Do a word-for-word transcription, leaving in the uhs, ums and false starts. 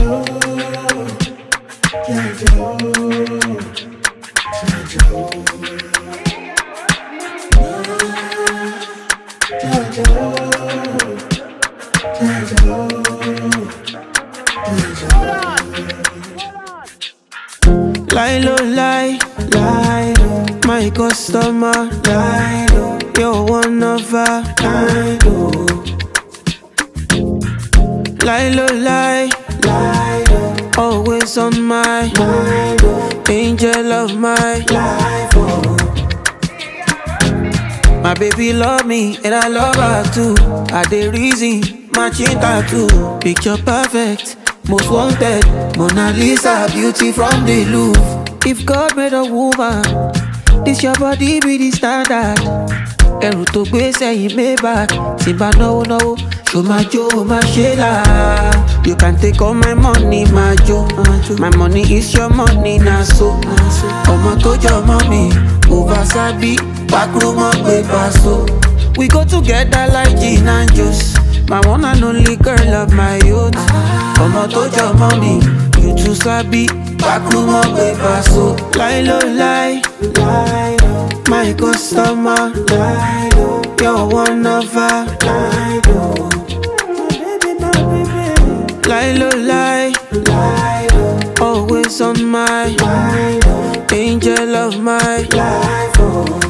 Lie low, lie, lie low. My customer, lie low. You're one of a kind, oh. Lie low, lie, lie low. Always on my mind, oh. Angel of my life, oh. My baby love me and I love her too. I dey reason, matching tattoo. Picture perfect, most wanted, Mona Lisa, beauty from the Louvre. If God made a woman, this your body be the standard. Ẹrù tó gbé sẹ́yìn Maybach, tí bá náwó náwó, ṣó máa jó, máa ṣe là. You can take all my money, máa jó. My money is your money, na so. Ọmọ tó jọ mọ́ mi, over sabi, backroom gbé paso. We go together like gin and juice. My one and only girl of my youth. Ọmọ tó jọ mọ́ mi, you too sabi, backroom gbé paso. Lie low, lie, lie low. My customer, lie low. You're one of a kind, oh. Lie low, lie, lie low. Always on my mind, oh. Angel of my life, oh.